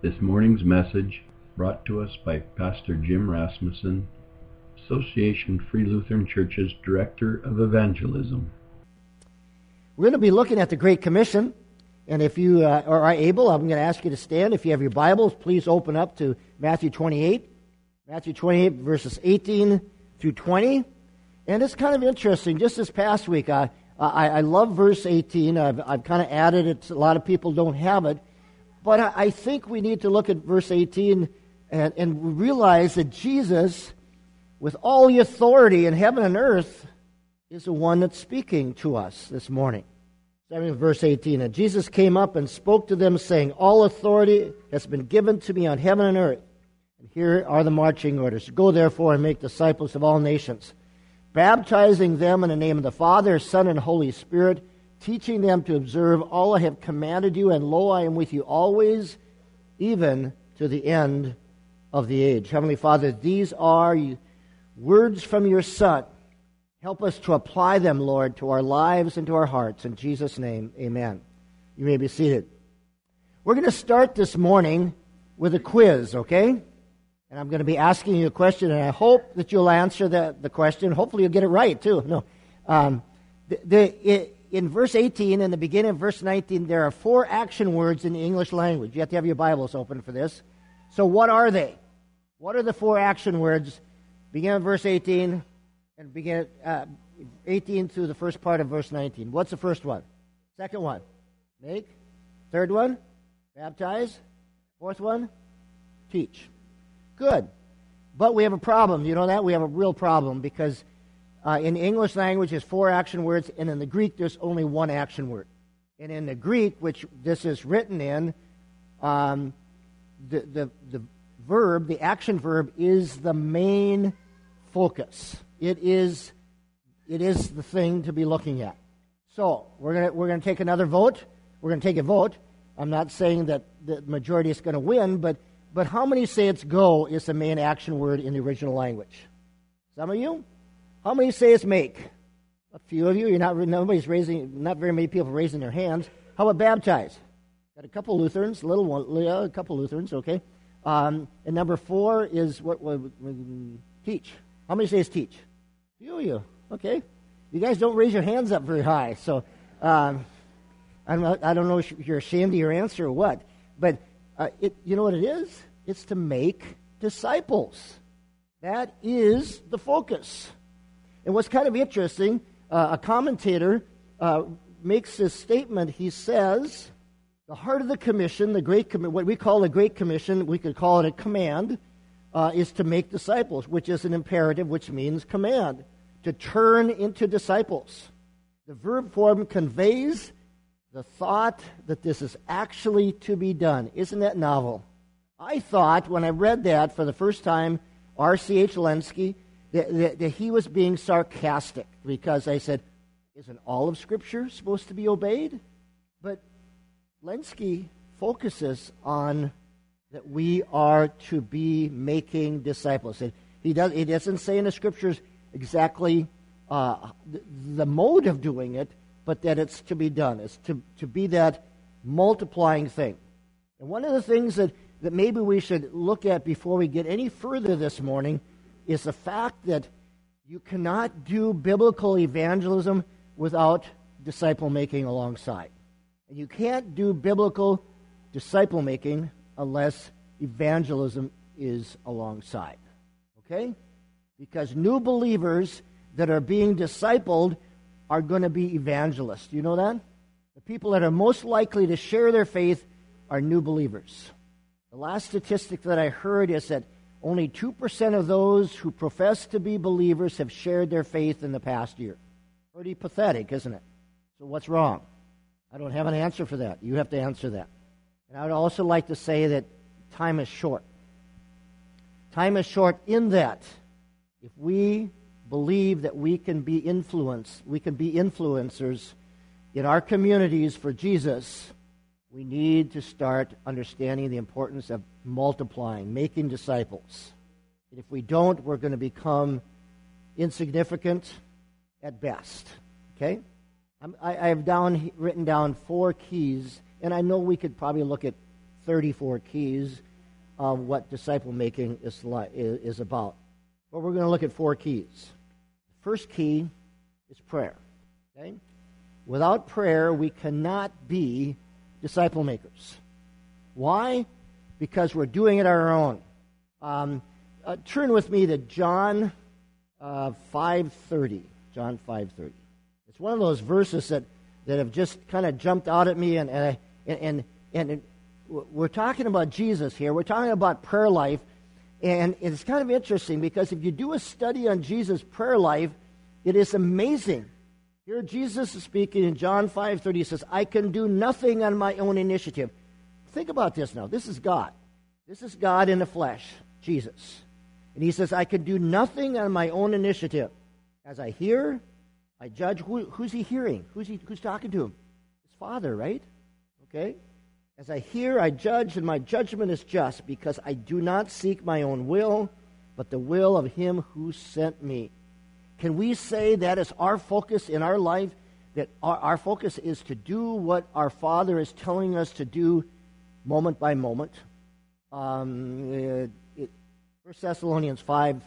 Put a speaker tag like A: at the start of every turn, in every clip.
A: This morning's message brought to us by Pastor Jim Rasmussen, Association Free Lutheran Church's Director of Evangelism.
B: We're going to be looking at the Great Commission, and if you are able, I'm going to ask you to stand. If you have your Bibles, please open up to Matthew 28. Matthew 28, verses 18 through 20. And it's kind of interesting. Just this past week, I love verse 18. I've kind of added it. A lot of people don't have it. But I think we need to look at verse 18 and realize that Jesus, with all the authority in heaven and earth, is the one that's speaking to us this morning. Starting with verse 18. And Jesus came up and spoke to them, saying, "All authority has been given to me on heaven and earth. And here are the marching orders. Go therefore and make disciples of all nations, baptizing them in the name of the Father, Son, and Holy Spirit, teaching them to observe all I have commanded you, and lo, I am with you always, even to the end of the age." Heavenly Father, these are words from your Son. Help us to apply them, Lord, to our lives and to our hearts. In Jesus' name, amen. You may be seated. We're going to start this morning with a quiz, okay? And I'm going to be asking you a question, and I hope that you'll answer the question. Hopefully you'll get it right, too. No. In verse 18 and the beginning of verse 19, there are 4 action words in the English language. You have to have your Bibles open for this. So what are they? What are the 4 action words? Begin at verse 18 and begin at 18 through the first part of verse 19. What's the first one? Second one? Make. Third one? Baptize. Fourth one? Teach. Good. But we have a problem. You know that? We have a real problem because in the English language, there's 4 action words, and in the Greek, there's only 1 action word. And in the Greek, which this is written in, the verb, the action verb, is the main focus. It is the thing to be looking at. So we're going to take another vote. We're going to take a vote. I'm not saying that the majority is going to win, but how many say it's go is the main action word in the original language? Some of you? How many say it's make? A few of you. Not very many people raising their hands. How about baptize? Got a couple Lutherans, a couple Lutherans, okay. And number 4 is what teach. How many say it's teach? A few of you, okay. You guys don't raise your hands up very high, so I don't know if you're ashamed of your answer or what. But you know what it is? It's to make disciples. That is the focus. And what's kind of interesting, a commentator makes this statement. He says, the heart of the commission, what we call the Great Commission, we could call it a command, is to make disciples, which is an imperative, which means command, to turn into disciples. The verb form conveys the thought that this is actually to be done. Isn't that novel? I thought, when I read that for the first time, R.C.H. Lenski, that he was being sarcastic, because I said, isn't all of Scripture supposed to be obeyed? But Lenski focuses on that we are to be making disciples. He doesn't say in the Scriptures exactly the mode of doing it, but that it's to be done. It's to be that multiplying thing. And one of the things that maybe we should look at before we get any further this morning is the fact that you cannot do biblical evangelism without disciple-making alongside. And you can't do biblical disciple-making unless evangelism is alongside. Okay? Because new believers that are being discipled are going to be evangelists. You know that? The people that are most likely to share their faith are new believers. The last statistic that I heard is that only 2% of those who profess to be believers have shared their faith in the past year. Pretty pathetic, isn't it? So what's wrong? I don't have an answer for that. You have to answer that. And I would also like to say that time is short. Time is short in that if we believe that we can be influencers in our communities for Jesus, we need to start understanding the importance of multiplying, making disciples. And if we don't, we're going to become insignificant at best. Okay? I have written down 4 keys, and I know we could probably look at 34 keys of what disciple making is about. But we're going to look at 4 keys. The first key is prayer. Okay? Without prayer, we cannot be disciple makers. Why? Because we're doing it on our own. Turn with me to John 5:30. John 5:30. It's one of those verses that have just kind of jumped out at me, and we're talking about Jesus here. We're talking about prayer life, and it's kind of interesting because if you do a study on Jesus' prayer life, it is amazing. Here Jesus is speaking in John 5:30. He says, I can do nothing on my own initiative. Think about this now. This is God. This is God in the flesh, Jesus. And he says, I can do nothing on my own initiative. As I hear, I judge. Who's he hearing? Who's talking to him? His Father, right? Okay? As I hear, I judge, and my judgment is just, because I do not seek my own will, but the will of him who sent me. Can we say that is our focus in our life, that our focus is to do what our Father is telling us to do moment by moment? 1 Thessalonians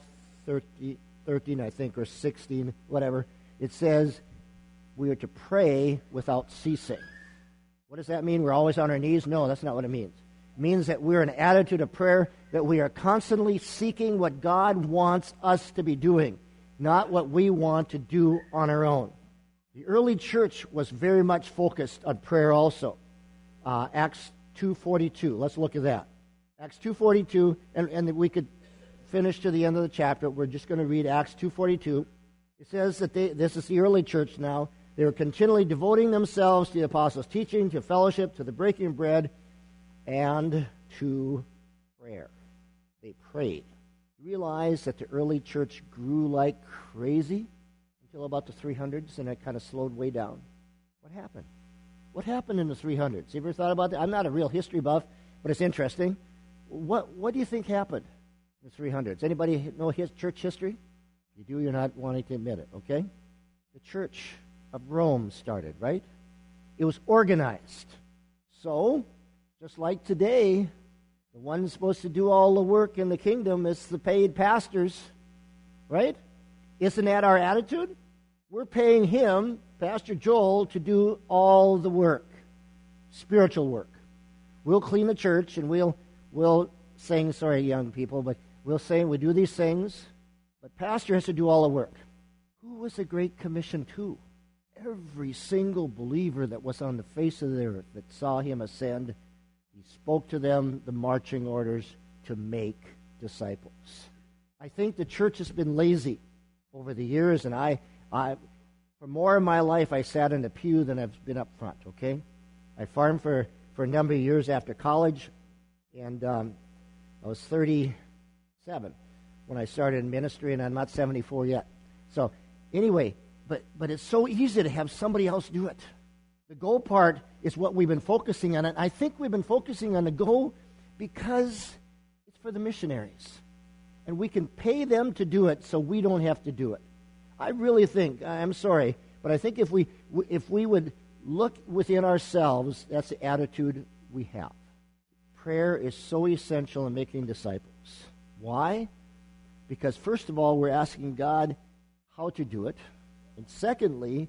B: 5:13, I think, or 16, whatever, it says we are to pray without ceasing. What does that mean? We're always on our knees? No, that's not what it means. It means that we're in an attitude of prayer, that we are constantly seeking what God wants us to be doing, not what we want to do on our own. The early church was very much focused on prayer also. Acts 2:42. Let's look at that. Acts 2:42, and we could finish to the end of the chapter. We're just going to read Acts 2:42. It says that this is the early church now. They were continually devoting themselves to the apostles' teaching, to fellowship, to the breaking of bread, and to prayer. They prayed. Realize that the early church grew like crazy until about the 300s, and it kind of slowed way down. What happened? What happened in the 300s? You ever thought about that? I'm not a real history buff, but it's interesting. What do you think happened in the 300s? Anybody know his church history? If you do, you're not wanting to admit it, okay? The Church of Rome started, right? It was organized. So, just like today, the one supposed to do all the work in the kingdom is the paid pastors, right? Isn't that our attitude? We're paying him, Pastor Joel, to do all the work, spiritual work. We'll clean the church, and we'll sing, sorry, young people, but we'll sing, we do these things, but pastor has to do all the work. Who was the Great Commission to? Every single believer that was on the face of the earth that saw him ascend, he spoke to them the marching orders to make disciples. I think the church has been lazy over the years, and I for more of my life, I sat in the pew than I've been up front, okay? I farmed for a number of years after college, and I was 37 when I started in ministry, and I'm not 74 yet. So anyway, but it's so easy to have somebody else do it. The go part is what we've been focusing on, and I think we've been focusing on the go because it's for the missionaries, and we can pay them to do it so we don't have to do it. I really think, I'm sorry, but I think if we would look within ourselves, that's the attitude we have. Prayer is so essential in making disciples. Why? Because first of all, we're asking God how to do it. And secondly,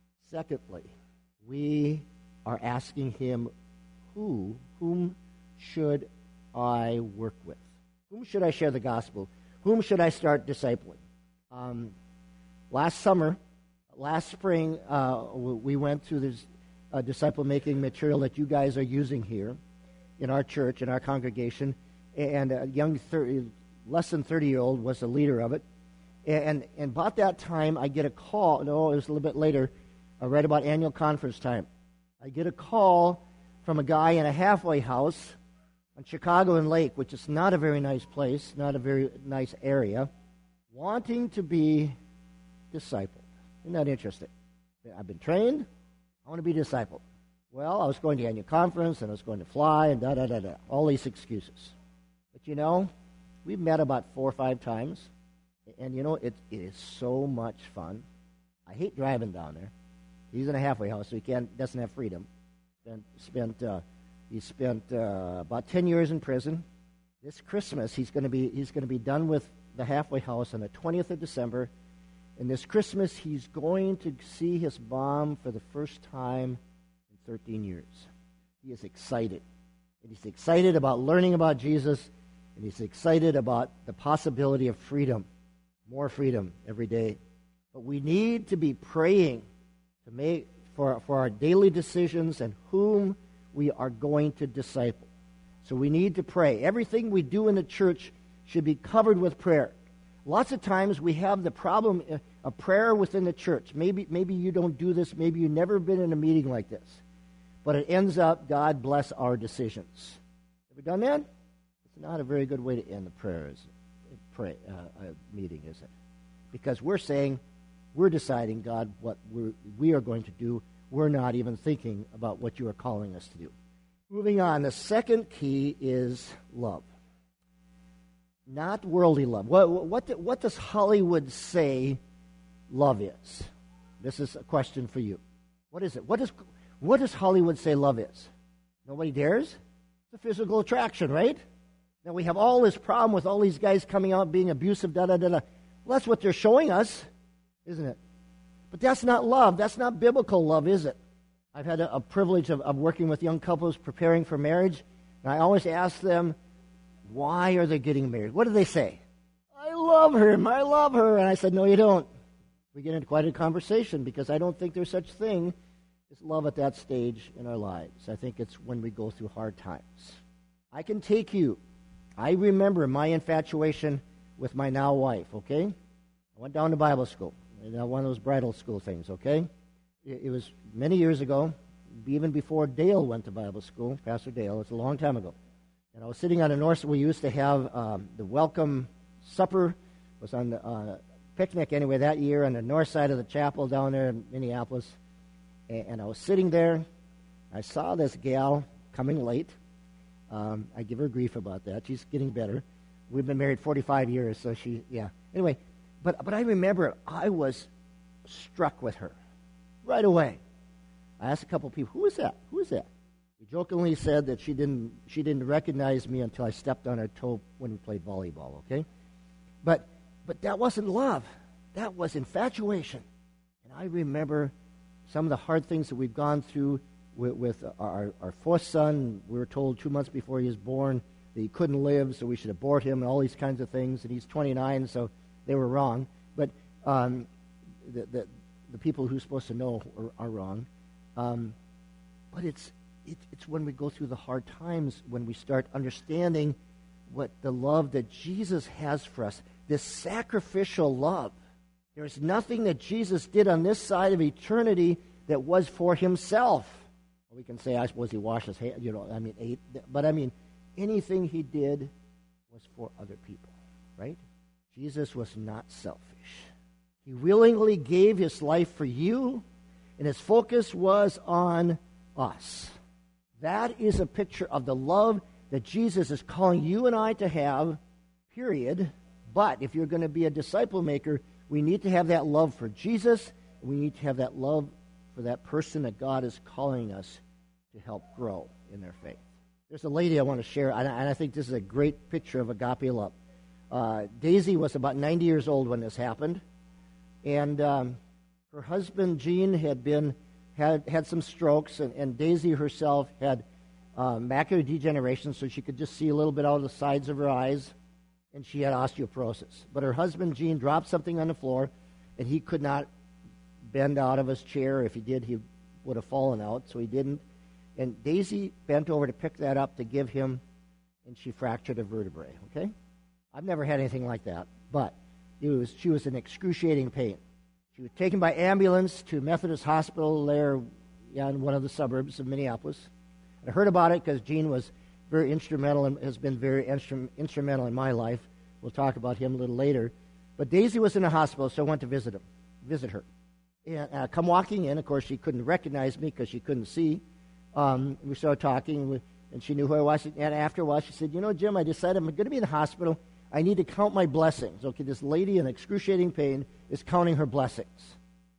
B: we are asking him, whom should I work with? Whom should I share the gospel? Whom should I start discipling? Last spring, we went through this disciple-making material that you guys are using here in our church, in our congregation, and a young less than 30-year-old was the leader of it. And about that time, I get a call. No, it was a little bit later, right about annual conference time. I get a call from a guy in a halfway house on Chicago and Lake, which is not a very nice place, not a very nice area, wanting to be discipled. Isn't that interesting? I've been trained. I want to be discipled. Well, I was going to annual conference, and I was going to fly, and da-da-da-da. All these excuses. But you know, we've met about 4 or 5 times. And you know, it is so much fun. I hate driving down there. He's in a halfway house, so he doesn't have freedom. Spent He spent about 10 years in prison. This Christmas, he's going to be done with the halfway house on the 20th of December. And this Christmas, he's going to see his mom for the first time in 13 years. He is excited. And he's excited about learning about Jesus, and he's excited about the possibility of freedom, more freedom every day. But we need to be praying to make for our daily decisions and whom we are going to disciple. So we need to pray. Everything we do in the church should be covered with prayer. Lots of times we have the problem of prayer within the church. Maybe you don't do this. Maybe you've never been in a meeting like this. But it ends up, God bless our decisions. Have we done that? It's not a very good way to end the meeting, is it? Because we're deciding, God, what we are going to do. We're not even thinking about what you are calling us to do. Moving on, the second key is love. Not worldly love. What does Hollywood say love is? This is a question for you. What is it? What does Hollywood say love is? Nobody dares? It's a physical attraction, right? Now we have all this problem with all these guys coming out being abusive, da-da-da-da. Well, that's what they're showing us, isn't it? But that's not love. That's not biblical love, is it? I've had a privilege of working with young couples preparing for marriage, and I always ask them, why are they getting married? What do they say? I love him. I love her. And I said, no, you don't. We get into quite a conversation because I don't think there's such thing as love at that stage in our lives. I think it's when we go through hard times. I can take you. I remember my infatuation with my now wife, okay? I went down to Bible school, one of those bridal school things, okay? It was many years ago, even before Dale went to Bible school, Pastor Dale. It's a long time ago. And I was sitting on the north. We used to have the welcome supper. It was on the picnic anyway that year on the north side of the chapel down there in Minneapolis. And I was sitting there. I saw this gal coming late. I give her grief about that. She's getting better. We've been married 45 years, so Anyway, but I remember I was struck with her right away. I asked a couple people, who is that? Who is that? We jokingly said that she didn't recognize me until I stepped on her toe when we played volleyball, okay? But that wasn't love. That was infatuation. And I remember some of the hard things that we've gone through with our fourth son. We were told 2 months before he was born that he couldn't live, so we should abort him and all these kinds of things. And he's 29, so they were wrong. But the people who are supposed to know are wrong. But it's when we go through the hard times when we start understanding what the love that Jesus has for us, this sacrificial love. There is nothing that Jesus did on this side of eternity that was for himself. We can say, I suppose he washed his hands, ate. But anything he did was for other people, right? Jesus was not selfish. He willingly gave his life for you, and his focus was on us. That is a picture of the love that Jesus is calling you and I to have, period. But if you're going to be a disciple maker, we need to have that love for Jesus, and we need to have that love for that person that God is calling us to help grow in their faith. There's a lady I want to share, and I think this is a great picture of agape love. Daisy was about 90 years old when this happened, and her husband, Gene, had some strokes, and Daisy herself had macular degeneration, so she could just see a little bit out of the sides of her eyes, and she had osteoporosis. But her husband, Gene, dropped something on the floor, and he could not bend out of his chair. If he did, he would have fallen out, so he didn't. And Daisy bent over to pick that up to give him, and she fractured a vertebrae, okay? I've never had anything like that, but she was in excruciating pain. She was taken by ambulance to Methodist Hospital there in one of the suburbs of Minneapolis. I heard about it because Gene was very instrumental and has been very instrumental in my life. We'll talk about him a little later. But Daisy was in the hospital, so I went to visit her. And come walking in, of course, she couldn't recognize me because she couldn't see. We started talking, and she knew who I was. And after a while, she said, Jim, I decided I'm going to be in the hospital. I need to count my blessings. Okay, this lady in excruciating pain is counting her blessings.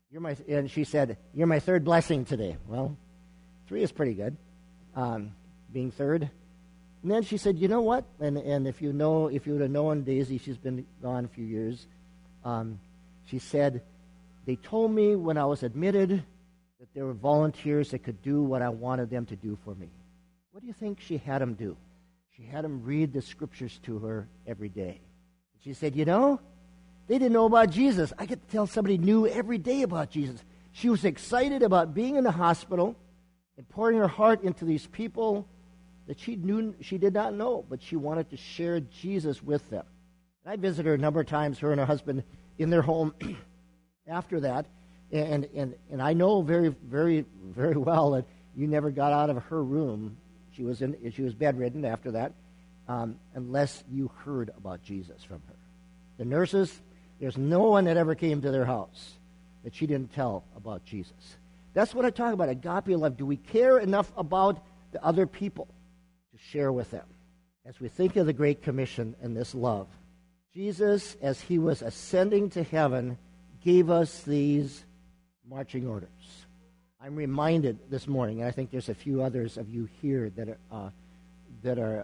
B: And she said, you're my third blessing today. Well, 3 is pretty good. being third. And then she said, you know what? And if you would have known Daisy, she's been gone a few years. She said, they told me when I was admitted that there were volunteers that could do what I wanted them to do for me. What do you think she had them do? She had them read the scriptures to her every day. She said, you know, they didn't know about Jesus. I get to tell somebody new every day about Jesus. She was excited about being in the hospital and pouring her heart into these people that she did not know, but she wanted to share Jesus with them. And I visited her a number of times, her and her husband, in their home after that, and I know very, very, very well that you never got out of her room. She was bedridden after that, unless you heard about Jesus from her. The nurses, there's no one that ever came to their house that she didn't tell about Jesus. That's what I talk about, agape love. Do we care enough about the other people to share with them? As we think of the Great Commission and this love, Jesus, as he was ascending to heaven, gave us these marching orders. I'm reminded this morning, and I think there's a few others of you here that are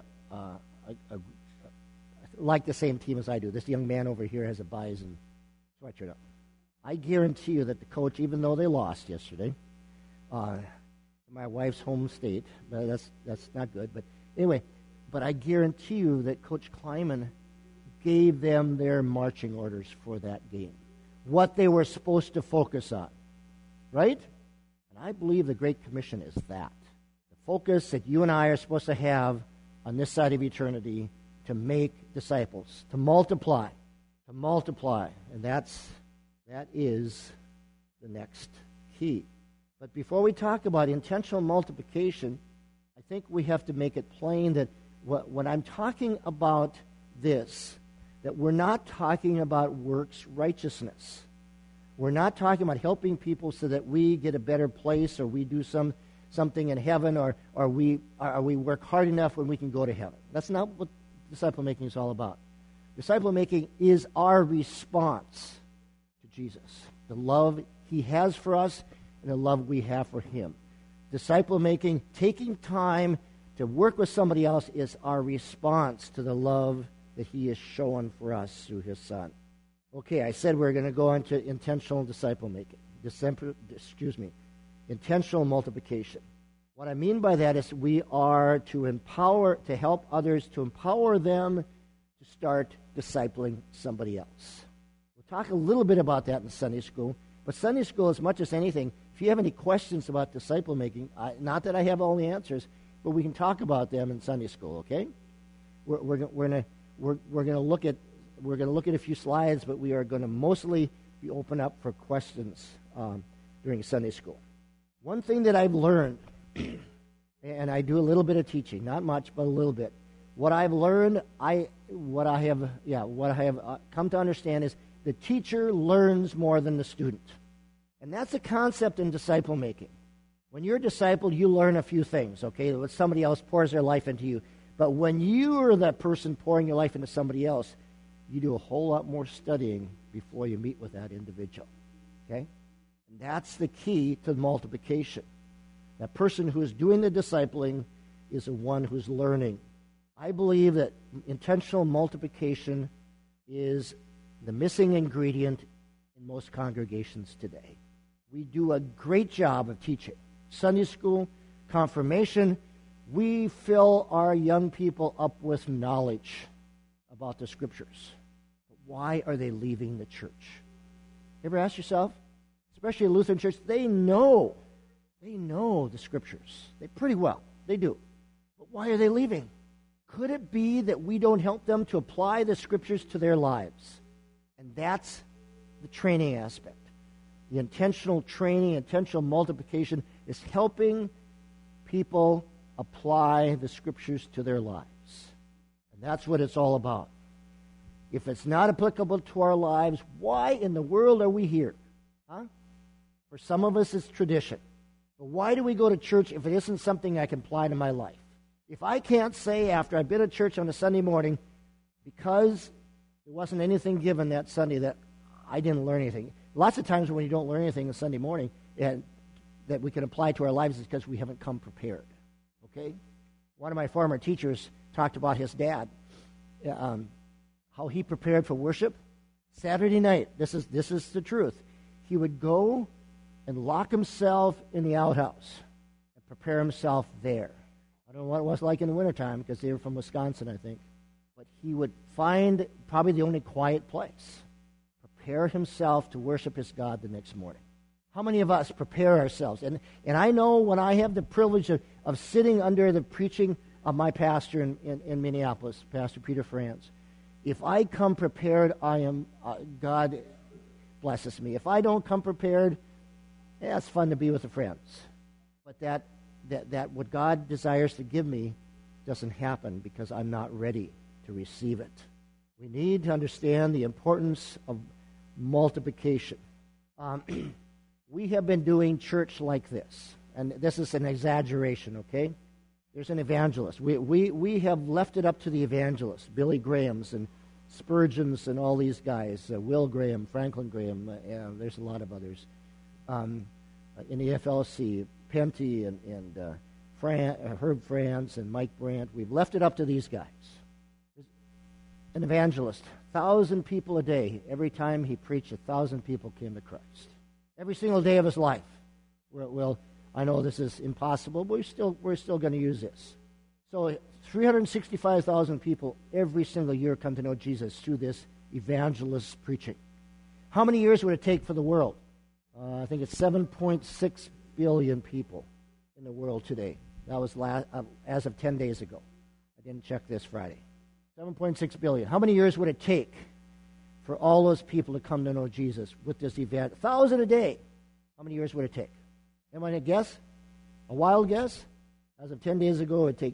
B: like the same team as I do. This young man over here has a Bison sweatshirt up. I guarantee you that the coach, even though they lost yesterday, my wife's home state, but that's not good. But anyway, but I guarantee you that Coach Kleiman gave them their marching orders for that game, what they were supposed to focus on, right? And I believe the Great Commission is that. The focus that you and I are supposed to have on this side of eternity to make disciples, to multiply. And that is the next key. But before we talk about intentional multiplication, I think we have to make it plain that when I'm talking about this, that we're not talking about works righteousness. We're not talking about helping people so that we get a better place, or we do something in heaven, or we work hard enough when we can go to heaven. That's not what disciple making is all about. Disciple making is our response to Jesus, the love he has for us and the love we have for him. Disciple making, taking time to work with somebody else, is our response to the love that he has shown for us through his Son. Okay, I said we're going to go into intentional disciple making. Intentional multiplication. What I mean by that is we are to help others, to empower them to start discipling somebody else. We'll talk a little bit about that in Sunday school. But Sunday school, as much as anything, if you have any questions about disciple making, not that I have all the answers, but we can talk about them in Sunday school. Okay? We're going to look at a few slides, but we are going to mostly be open up for questions during Sunday school. One thing that I've learned, and I do a little bit of teaching, not much, but a little bit. What I've learned, what I have come to understand is the teacher learns more than the student. And that's a concept in disciple making. When you're a disciple, you learn a few things, okay? When somebody else pours their life into you. But when you are that person pouring your life into somebody else, you do a whole lot more studying before you meet with that individual, okay? And that's the key to multiplication. That person who is doing the discipling is the one who's learning. I believe that intentional multiplication is the missing ingredient in most congregations today. We do a great job of teaching. Sunday school, confirmation, we fill our young people up with knowledge about the Scriptures. But why are they leaving the church? You ever ask yourself? Especially a Lutheran church, they know the Scriptures. They pretty well. They do. But why are they leaving? Could it be that we don't help them to apply the Scriptures to their lives? And that's the training aspect. The intentional training, intentional multiplication is helping people apply the Scriptures to their lives. And that's what it's all about. If it's not applicable to our lives, why in the world are we here? Huh? For some of us, it's tradition. But why do we go to church if it isn't something I can apply to my life? If I can't say after I've been at church on a Sunday morning, because there wasn't anything given that Sunday, that I didn't learn anything. Lots of times when you don't learn anything on Sunday morning and that we can apply to our lives is because we haven't come prepared. Okay? One of my former teachers talked about his dad, how he prepared for worship. Saturday night, this is the truth. He would go and lock himself in the outhouse and prepare himself there. I don't know what it was like in the wintertime because they were from Wisconsin, I think. But he would find probably the only quiet place, prepare himself to worship his God the next morning. How many of us prepare ourselves? And I know when I have the privilege of sitting under the preaching of my pastor in Minneapolis, Pastor Peter Franz, if I come prepared, God blesses me. If I don't come prepared, it's fun to be with the friends. But that what God desires to give me doesn't happen because I'm not ready to receive it. We need to understand the importance of multiplication. We have been doing church like this, and this is an exaggeration, okay? There's an evangelist. We have left it up to the evangelists, Billy Grahams and Spurgeons and all these guys, Will Graham, Franklin Graham, there's a lot of others. In the FLC, Penty and Herb Franz and Mike Brandt, we've left it up to these guys. An evangelist, 1,000 people a day. Every time he preached, 1,000 people came to Christ. Every single day of his life. Well, I know this is impossible, but we're still going to use this. So 365,000 people every single year come to know Jesus through this evangelist preaching. How many years would it take for the world? I think it's 7.6 billion people in the world today. That was as of 10 days ago. I didn't check this Friday. 7.6 billion. How many years would it take for all those people to come to know Jesus with this event? 1,000 a day. How many years would it take? Anybody guess? A wild guess? As of 10 days ago, it would take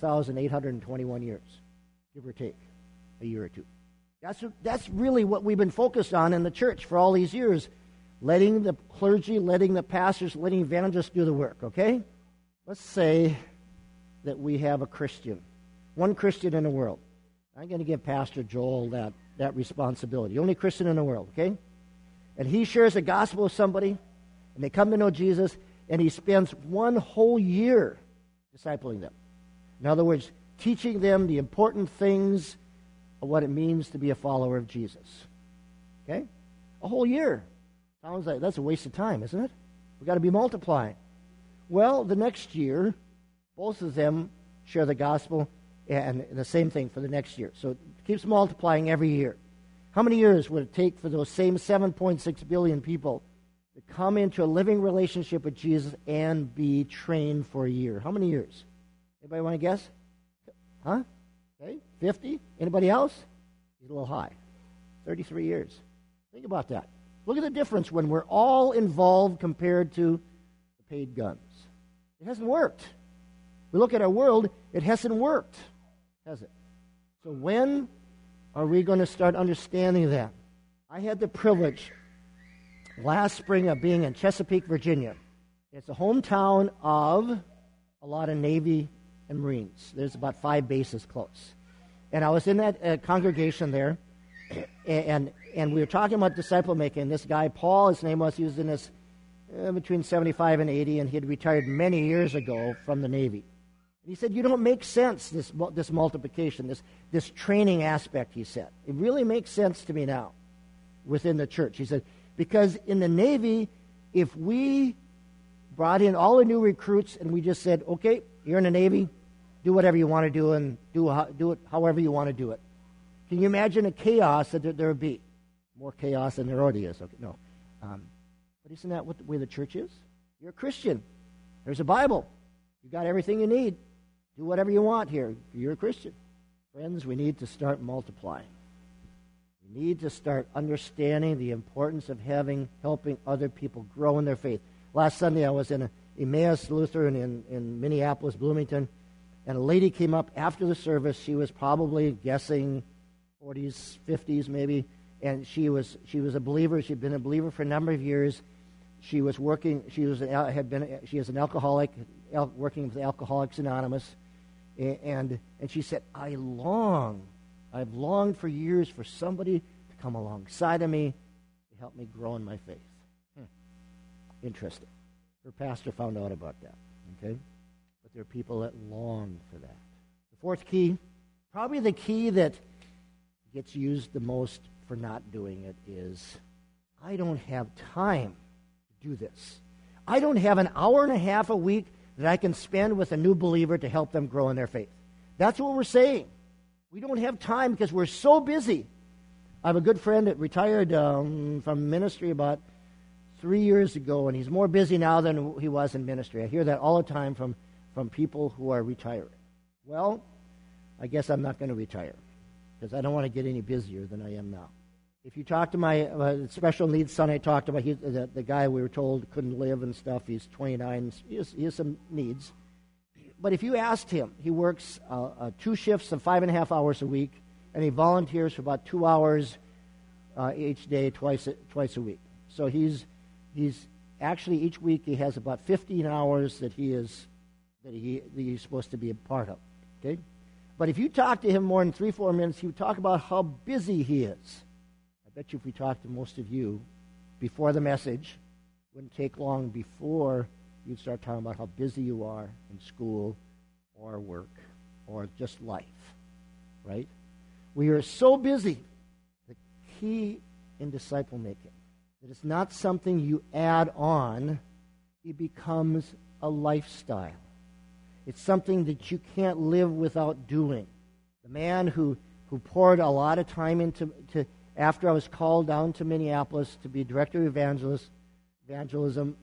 B: 20,821 years, give or take a year or two. That's really what we've been focused on in the church for all these years, letting the clergy, letting the pastors, letting evangelists do the work, okay? Let's say that we have a Christian, one Christian in the world. I'm going to give Pastor Joel that responsibility. Only Christian in the world, okay? And he shares the gospel with somebody, and they come to know Jesus, and he spends one whole year discipling them. In other words, teaching them the important things of what it means to be a follower of Jesus. Okay? A whole year. Sounds like that's a waste of time, isn't it? We've got to be multiplying. Well, the next year, both of them share the gospel, and the same thing for the next year. So it keeps multiplying every year. How many years would it take for those same 7.6 billion people to come into a living relationship with Jesus and be trained for a year? How many years? Anybody want to guess? Huh? Okay, 50? Anybody else? He's a little high. 33 years. Think about that. Look at the difference when we're all involved compared to the paid guns. It hasn't worked. We look at our world, it hasn't worked, has it? So when are we going to start understanding that? I had the privilege last spring of being in Chesapeake, Virginia. It's a hometown of a lot of Navy and Marines. There's about 5 bases close. And I was in that congregation there, and we were talking about disciple making. This guy, Paul, his name was, he was in his between 75 and 80, and he had retired many years ago from the Navy. He said, you don't make sense, this multiplication, this training aspect, he said. It really makes sense to me now within the church. He said, because in the Navy, if we brought in all the new recruits and we just said, okay, you're in the Navy, do whatever you want to do and do it however you want to do it. Can you imagine the chaos that there would be? More chaos than there already is. Okay, no. But isn't that what the way the church is? You're a Christian. There's a Bible. You got everything you need. Do whatever you want here. You're a Christian. Friends, we need to start multiplying. We need to start understanding the importance of helping other people grow in their faith. Last Sunday I was in Emmaus Lutheran in Minneapolis, Bloomington, and a lady came up after the service. She was probably guessing 40s, 50s maybe, and she was a believer. She'd been a believer for a number of years. She was working. She is an alcoholic, working with Alcoholics Anonymous, and she said, I've longed for years for somebody to come alongside of me to help me grow in my faith. Interesting. Her pastor found out about that. Okay, but but there are people that long for that. The fourth key, probably the key that gets used the most for not doing it, is I don't have time to do this. I don't have an hour and a half a week that I can spend with a new believer to help them grow in their faith. That's what we're saying. We don't have time because we're so busy. I have a good friend that retired from ministry about 3 years ago, and he's more busy now than he was in ministry. I hear that all the time from people who are retiring. Well, I guess I'm not going to retire because I don't want to get any busier than I am now. If you talk to my special needs son I talked about, the guy we were told couldn't live and stuff, he's 29, he has some needs. But if you asked him, he works 2 shifts of 5.5 hours a week, and he volunteers for about 2 hours each day, twice a week. So he's actually each week he has about 15 hours that he's supposed to be a part of. Okay, but if you talk to him more than 3-4 minutes, he would talk about how busy he is. I bet you if we talked to most of you before the message, it wouldn't take long before you'd start talking about how busy you are in school or work or just life, right? We are so busy. The key in disciple making, that it's not something you add on, it becomes a lifestyle. It's something that you can't live without doing. The man who poured a lot of time into after I was called down to Minneapolis to be director of evangelism,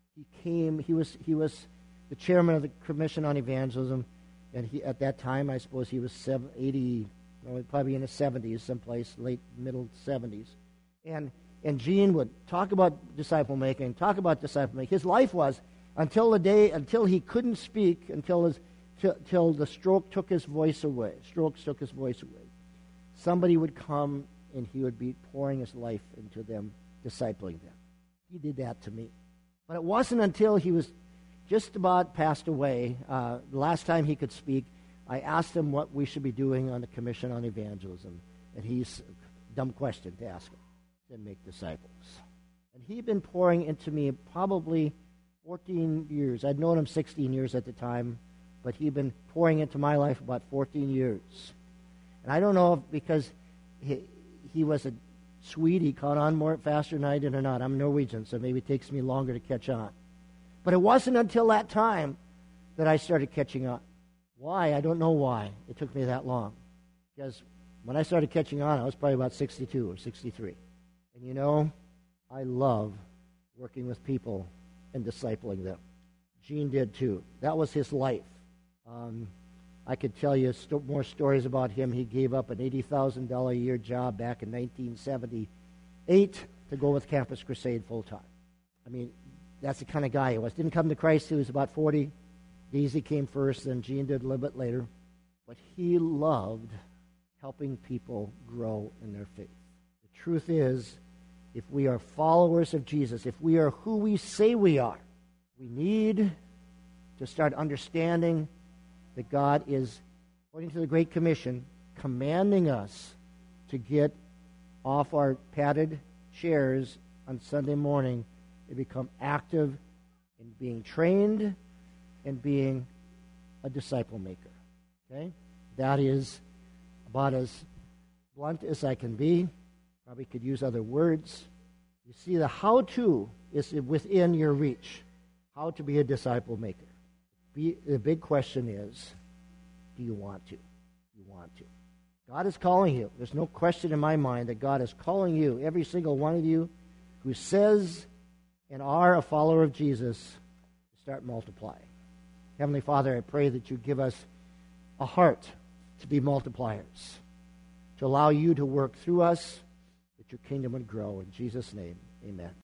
B: he was the chairman of the Commission on Evangelism, and at that time, I suppose he was 80, probably in his 70s, someplace, middle 70s. And Gene would talk about disciple making. His life was, until he couldn't speak, until the stroke took his voice away. Somebody would come and he would be pouring his life into them, discipling them. He did that to me. But it wasn't until he was just about passed away, the last time he could speak, I asked him what we should be doing on the Commission on Evangelism. And he's a dumb question to ask him. Then make disciples. And he'd been pouring into me probably 14 years. I'd known him 16 years at the time, but he'd been pouring into my life about 14 years. And I don't know if because he was a Swede, he caught on faster than I did or not. I'm Norwegian, so maybe it takes me longer to catch on. But it wasn't until that time that I started catching on. Why? I don't know why it took me that long. Because when I started catching on, I was probably about 62 or 63. And I love working with people and discipling them. Gene did too. That was his life. I could tell you more stories about him. He gave up an $80,000 a year job back in 1978 to go with Campus Crusade full time. I mean, that's the kind of guy he was. Didn't come to Christ till he was about 40. Daisy came first, then Gene did a little bit later. But he loved helping people grow in their faith. The truth is, if we are followers of Jesus, if we are who we say we are, we need to start understanding that God is, according to the Great Commission, commanding us to get off our padded chairs on Sunday morning and become active in being trained and being a disciple maker. Okay? That is about as blunt as I can be. Probably could use other words. You see, the how-to is within your reach. How to be a disciple maker. The big question is, do you want to? Do you want to? God is calling you. There's no question in my mind that God is calling you, every single one of you who says and are a follower of Jesus, to start multiplying. Heavenly Father, I pray that you give us a heart to be multipliers, to allow you to work through us, that your kingdom would grow. In Jesus' name, amen.